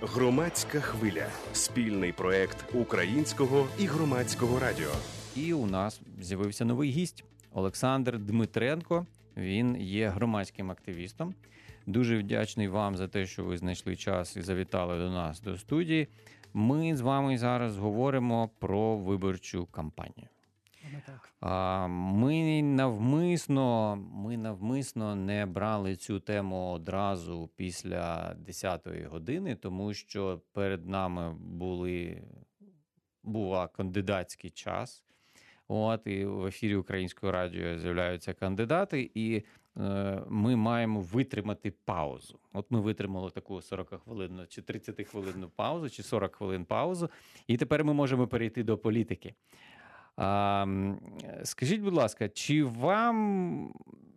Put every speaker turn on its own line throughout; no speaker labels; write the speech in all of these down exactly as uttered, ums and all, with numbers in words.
Громадська хвиля – спільний проект Українського і Громадського радіо.
І у нас з'явився новий гість – Олександр Дмитренко. Він є громадським активістом. Дуже вдячний вам за те, що ви знайшли час і завітали до нас до студії. Ми з вами зараз говоримо про виборчу кампанію.
Так.
Ми навмисно, ми навмисно не брали цю тему одразу після десятої години, тому що перед нами були, була кандидатський час. От, і в ефірі Українського радіо з'являються кандидати, і е, ми маємо витримати паузу. От ми витримали таку сорокахвилинну чи тридцятихвилинну паузу, чи сорок хвилин паузу, і тепер ми можемо перейти до політики. А, скажіть, будь ласка, чи вам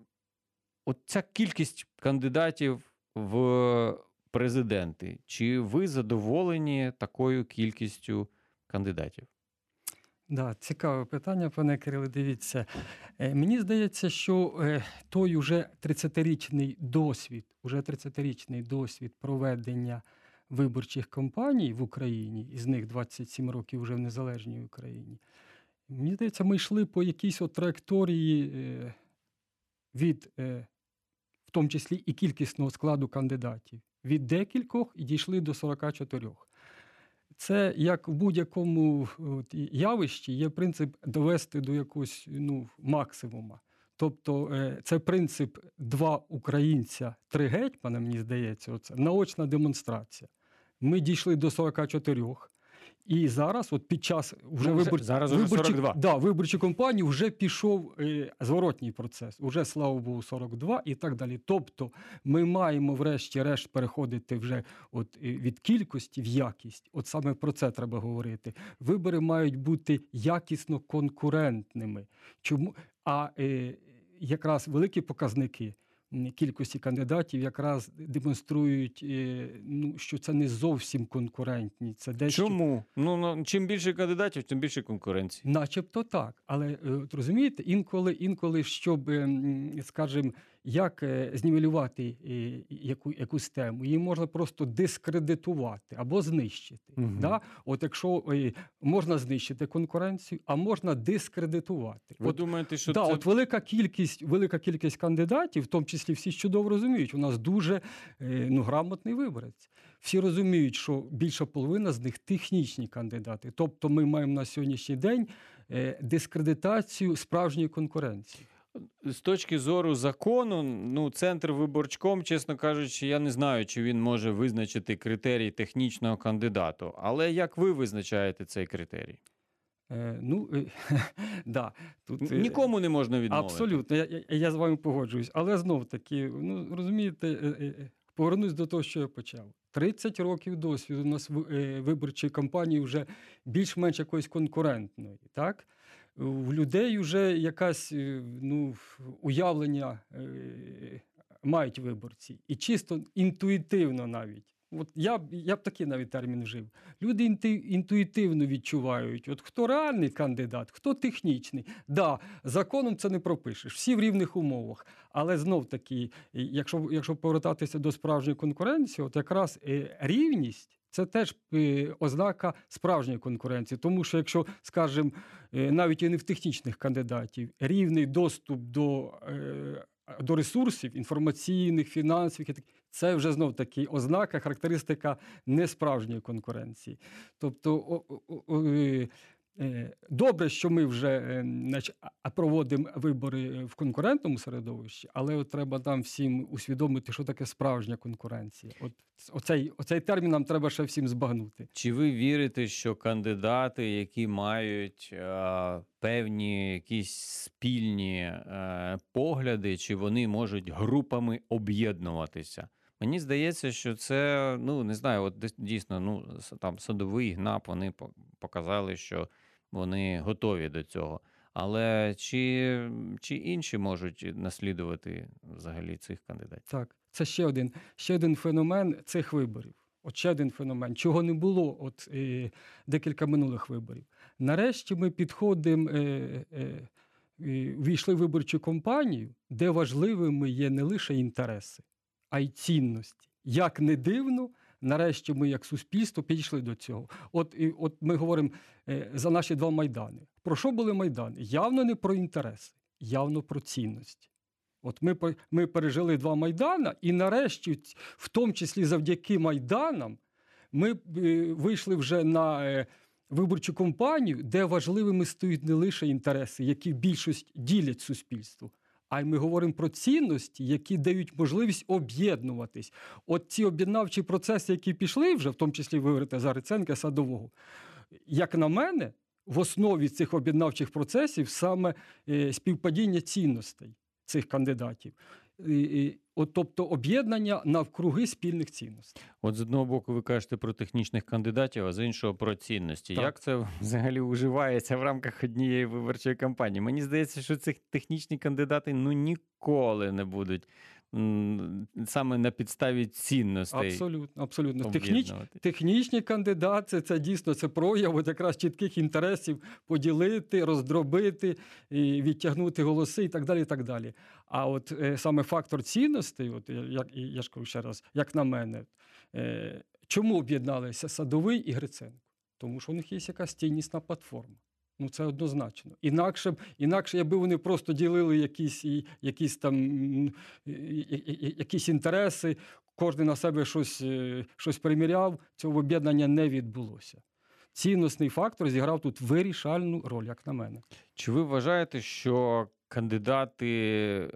от ця кількість кандидатів в президенти, чи ви задоволені такою кількістю кандидатів?
Да, цікаве питання, пане Кириле, дивіться. Мені здається, що той уже тридцятирічний досвід, уже тридцятирічний досвід проведення виборчих кампаній в Україні, із них двадцять сім років вже в незалежній Україні, мені здається, ми йшли по якійсь от траєкторії від, в тому числі і кількісного складу кандидатів, від декількох і дійшли до сорока чотирьох. Це, як в будь-якому от, явищі, є принцип довести до якогось ну, максимума. Тобто це принцип два українця, три гетьмана, мені здається, оце, наочна демонстрація. Ми дійшли до сорока чотирьох. І зараз, от під час вже
ну,
вибор...
зараз уже
виборчі...
сорок два.
Да, виборчої кампанії вже пішов е, зворотній процес. Уже, слава Богу, сорок два і так далі. Тобто ми маємо врешті-решт переходити вже от, від кількості в якість. От саме про це треба говорити. Вибори мають бути якісно конкурентними. Чому? А е, якраз великі показники кількості кандидатів якраз демонструють, ну, що це не зовсім конкурентні. Це дещо...
Чому? Ну, ну, чим більше кандидатів, тим більше конкуренції.
Начебто так. Але, от, розумієте, інколи, інколи, щоб, скажімо, як знівелювати яку, якусь тему, її можна просто дискредитувати або знищити. Угу. Да? От якщо можна знищити конкуренцію, а можна дискредитувати.
Ви
от,
думаєте, що
да,
це...
От велика кількість, велика кількість кандидатів, в тому числі всі чудово розуміють, у нас дуже ну, грамотний виборець. Всі розуміють, що більша половина з них технічні кандидати. Тобто ми маємо на сьогоднішній день дискредитацію справжньої конкуренції.
З точки зору закону, ну, Центрвиборчком, чесно кажучи, я не знаю, чи він може визначити критерій технічного кандидату. Але як ви визначаєте цей критерій?
Е, ну, е, да, тут,
Нікому не можна відмовити.
Абсолютно, я, я, я з вами погоджуюсь. Але знов-таки, ну, розумієте, е, е, повернусь до того, що я почав. тридцять років досвіду у нас в е, виборчій кампанії вже більш-менш якоїсь конкурентної, так? У людей вже якась, ну, уявлення е, мають виборці. І чисто інтуїтивно навіть. От я, я б такий навіть термін вжив. Люди інту, інтуїтивно відчувають, от хто реальний кандидат, хто технічний. Да, законом це не пропишеш, всі в рівних умовах. Але знов-таки, якщо, якщо повертатися до справжньої конкуренції, от якраз е, рівність – це теж е, ознака справжньої конкуренції. Тому що якщо, скажімо, е, навіть і не в технічних кандидатів, рівний доступ до е, до ресурсів інформаційних, фінансових, це вже знов-таки ознака, характеристика несправжньої конкуренції. Тобто о, о, о, е, добре, що ми вже значить, проводимо вибори в конкурентному середовищі, але от треба нам всім усвідомити, що таке справжня конкуренція. От оцей, оцей термін нам треба ще всім збагнути.
Чи ви вірите, що кандидати, які мають е, певні якісь спільні е, погляди, чи вони можуть групами об'єднуватися? Мені здається, що це, ну, не знаю, от дійсно, ну, там Садовий, ГНАП, вони показали, що вони готові до цього. Але чи, чи інші можуть наслідувати взагалі цих кандидатів?
Так, це ще один, ще один феномен цих виборів. От ще один феномен, чого не було от е, декілька минулих виборів. Нарешті ми підходимо, е, е, е, війшли в виборчу кампанію, де важливими є не лише інтереси, а й цінності. Як не дивно, нарешті ми як суспільство підійшли до цього. От, і, от ми говоримо е, за наші два Майдани. Про що були Майдани? Явно не про інтереси, явно про цінності. От ми, ми пережили два Майдана, і нарешті, в тому числі завдяки Майданам, ми е, вийшли вже на е, виборчу кампанію, де важливими стають не лише інтереси, які в більшості ділять суспільство, а й ми говоримо про цінності, які дають можливість об'єднуватись. От ці об'єднавчі процеси, які пішли вже, в тому числі ви говорите за Гриценка, Садового, як на мене, в основі цих об'єднавчих процесів саме е, співпадіння цінностей цих кандидатів. І, і, от, тобто об'єднання навкруги спільних цінностей.
От з одного боку ви кажете про технічних кандидатів, а з іншого про цінності.
Так.
Як це взагалі уживається в рамках однієї виборчої кампанії? Мені здається, що ці технічні кандидати ну ніколи не будуть м, саме на підставі цінностей.
Абсолютно, абсолютно. Техніч,
об'єднувати.
технічні кандидати, це дійсно це прояв от якраз чітких інтересів поділити, роздробити, і відтягнути голоси і так далі, і так далі. А от е, саме фактор цінностей, от, як, я ж кажу ще раз, як на мене, е, чому об'єдналися Садовий і Гриценко? Тому що у них є якась ціннісна платформа. Ну, це однозначно. Інакше, інакше, якби вони просто ділили якісь, якісь там якісь інтереси, кожен на себе щось, щось приміряв, цього об'єднання не відбулося. Цінностний фактор зіграв тут вирішальну роль, як на мене.
Чи ви вважаєте, що кандидати,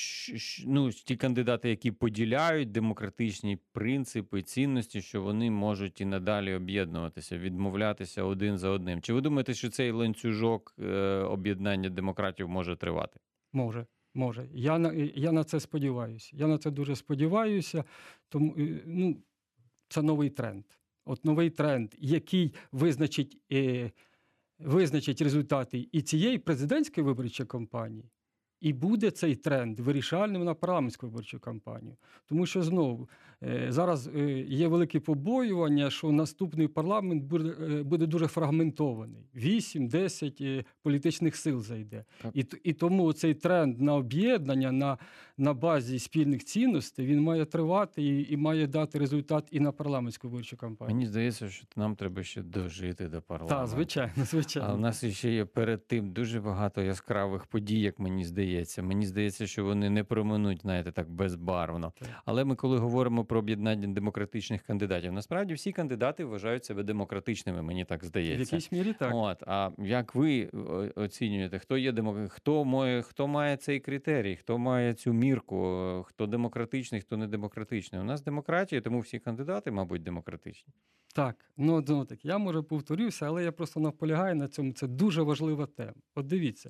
ну, ті кандидати, які поділяють демократичні принципи, цінності, що вони можуть і надалі об'єднуватися, відмовлятися один за одним? Чи ви думаєте, що цей ланцюжок об'єднання демократів може тривати?
Може. Може. Я на, я на це сподіваюся. Я на це дуже сподіваюся. Тому, ну, це новий тренд. От новий тренд, який визначить, е, визначить результати і цієї президентської виборчої кампанії, і буде цей тренд вирішальним на парламентську виборчу кампанію. Тому що, знову, е, зараз е, є велике побоювання, що наступний парламент буде, е, буде дуже фрагментований. вісім-десять е, політичних сил зайде. І, і тому цей тренд на об'єднання, на, на базі спільних цінностей, він має тривати і, і має дати результат і на парламентську виборчу кампанію.
Мені здається, що нам треба ще дожити до парламенту.
Так, звичайно, звичайно.
А у нас ще є перед тим дуже багато яскравих подій, як мені здається. Мені здається, що вони не проминуть, знаєте, так безбарвно. Так. Але ми, коли говоримо про об'єднання демократичних кандидатів, насправді всі кандидати вважають себе демократичними, мені так здається.
В якійсь мірі так.
От, а як ви оцінюєте, хто є демок... хто має, хто має цей критерій, хто має цю мірку, хто демократичний, хто не демократичний? У нас демократія, тому всі кандидати, мабуть, демократичні.
Так, ну, ну так, я, може, повторюся, але я просто наполягаю на цьому. Це дуже важлива тема. От дивіться,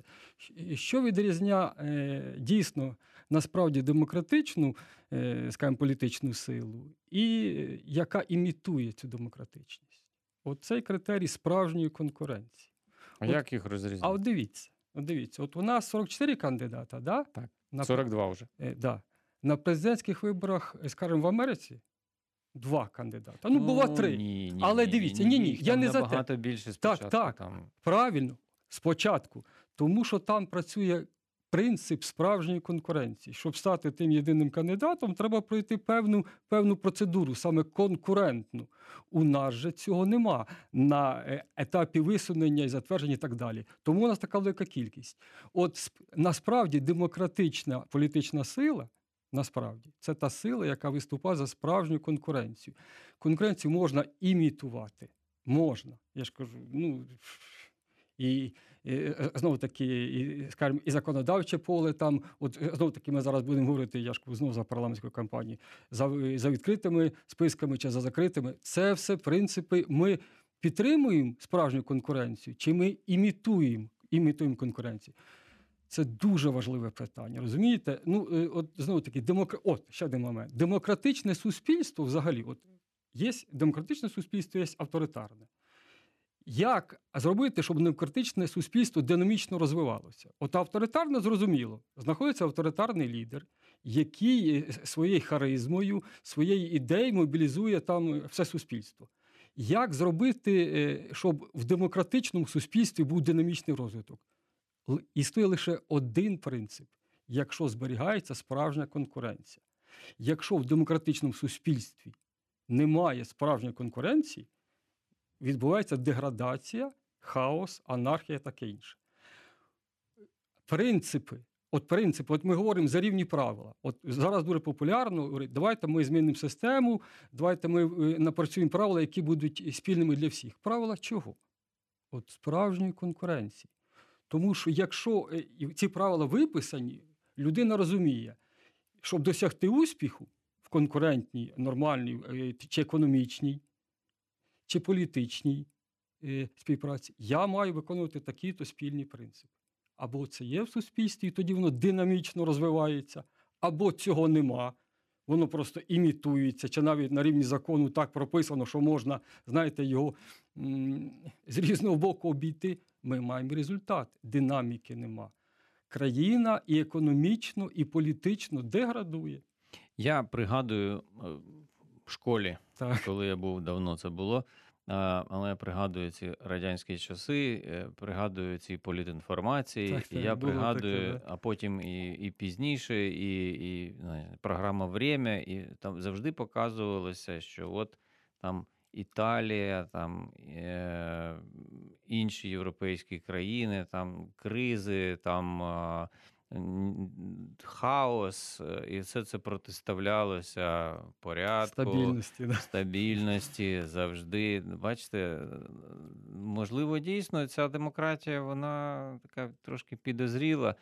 що відрізняє е, дійсно, насправді, демократичну, е, скажімо, політичну силу, і е, яка імітує цю демократичність. От цей критерій справжньої конкуренції.
А
от,
як їх розрізняти?
А от дивіться, от дивіться, от у нас сорок чотири кандидата, да?
Так,
на,
сорок два вже.
Е, да. На президентських виборах, скажімо, в Америці, два кандидата. Ну, було три.
Ні, ні,
Але
ні,
дивіться,
ні,
ні, ні,
їх
я
там
не за те.
набагато більше спочатку.
Так, так,
там...
правильно, спочатку. Тому що там працює принцип справжньої конкуренції. Щоб стати тим єдиним кандидатом, треба пройти певну, певну процедуру, саме конкурентну. У нас же цього нема на етапі висунення і затвердження і так далі. Тому у нас така велика кількість. От насправді демократична політична сила, насправді, це та сила, яка виступає за справжню конкуренцію. Конкуренцію можна імітувати. Можна. Я ж кажу, ну, і, і знову таки, і, скажімо, і законодавче поле там, от знову таки ми зараз будемо говорити, я ж кажу, знову за парламентську кампанію, за, за відкритими списками чи за закритими. Це все принципи, ми підтримуємо справжню конкуренцію, чи ми імітуємо, імітуємо конкуренцію. Це дуже важливе питання, розумієте? Ну, от знову таки, демокра... от, ще один момент. Демократичне суспільство взагалі, от є демократичне суспільство, є авторитарне. Як зробити, щоб демократичне суспільство динамічно розвивалося? От авторитарне, зрозуміло, знаходиться авторитарний лідер, який своєю харизмою, своєю ідеєю мобілізує там все суспільство. Як зробити, щоб в демократичному суспільстві був динамічний розвиток? Існує лише один принцип, якщо зберігається справжня конкуренція. Якщо в демократичному суспільстві немає справжньої конкуренції, відбувається деградація, хаос, анархія і таке інше. Принципи. От принципи, от ми говоримо за рівні правила. От зараз дуже популярно говорити, давайте ми змінимо систему, давайте ми напрацюємо правила, які будуть спільними для всіх. Правила чого? От справжньої конкуренції. Тому що якщо ці правила виписані, людина розуміє, щоб досягти успіху в конкурентній, нормальній, чи економічній, чи політичній співпраці, я маю виконувати такі-то спільні принципи. Або це є в суспільстві, і тоді воно динамічно розвивається, або цього нема, воно просто імітується, чи навіть на рівні закону так прописано, що можна, знаєте, його м- з різного боку обійти. Ми маємо результат. Динаміки нема. Країна і економічно, і політично деградує.
Я пригадую в школі,
Так.
коли я був, давно це було, але я пригадую ці радянські часи, пригадую ці політінформації,
Так, так,
і я
було
пригадую,
таке, да.
а потім і, і пізніше, і, і ну, програма «Время», і там завжди показувалося, що от там Італія, там е, інші європейські країни, там кризи, там е, хаос, і все це протиставлялося порядку,
Стабільності. Да.
стабільності завжди. Бачите, можливо, дійсно ця демократія, вона така трошки підозріла,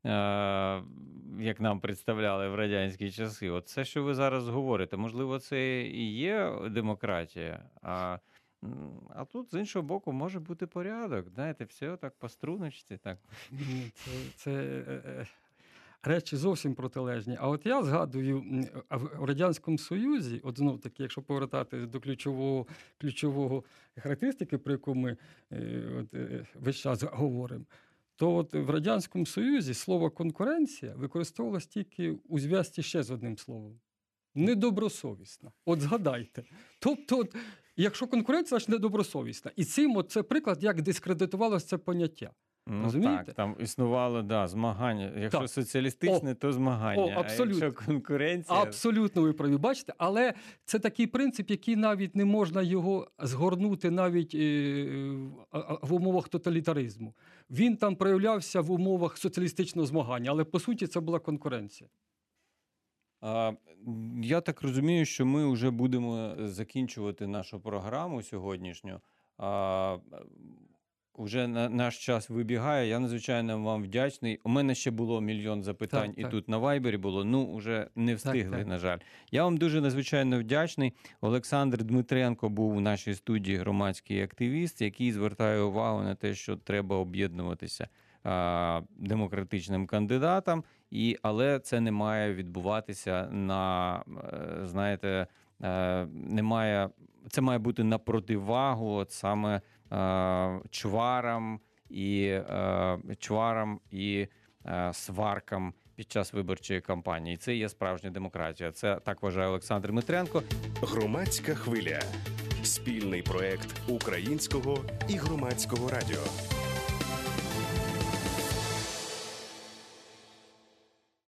як нам представляли в радянські часи. От це, що ви зараз говорите, можливо, це і є демократія, а, а тут, з іншого боку, може бути порядок. Знаєте, все так по струночці. Так.
Це, це е, речі зовсім протилежні. А от я згадую, в Радянському Союзі, от знов таки, якщо повертатись до ключового, ключового характеристики, про яку ми е, от, е, весь час говоримо, то от в Радянському Союзі слово «конкуренція» використовувалось тільки у зв'язці ще з одним словом. Недобросовісна. От згадайте. Тобто, от, якщо конкуренція, значить недобросовісна. І цим от, це приклад, як дискредитувалося це поняття.
Ну,
розумієте?
так, там існувало, да, змагання. Якщо
Так.
соціалістичне,
О,
то змагання.
о, абсолютно.
А якщо конкуренція...
Абсолютно ви праві. Бачите? Але це такий принцип, який навіть не можна його згорнути навіть е, в умовах тоталітаризму. Він там проявлявся в умовах соціалістичного змагання, але по суті це була конкуренція.
А, я так розумію, що ми вже будемо закінчувати нашу програму сьогоднішню. А, Уже на, наш час вибігає. Я надзвичайно вам вдячний. У мене ще було мільйон запитань,
Так,
і
так.
тут на Вайбері було. Ну, вже не встигли,
так.
на жаль. Я вам дуже надзвичайно вдячний. Олександр Дмитренко був у нашій студії, громадський активіст, який звертає увагу на те, що треба об'єднуватися а, демократичним кандидатам, і, але це не має відбуватися на, знаєте, а, немає, це має бути на противагу от саме чварам і, чварам і сваркам під час виборчої кампанії. Це є справжня демократія. Це так вважає Олександр Дмитренко.
Громадська хвиля. Спільний проект Українського і Громадського радіо.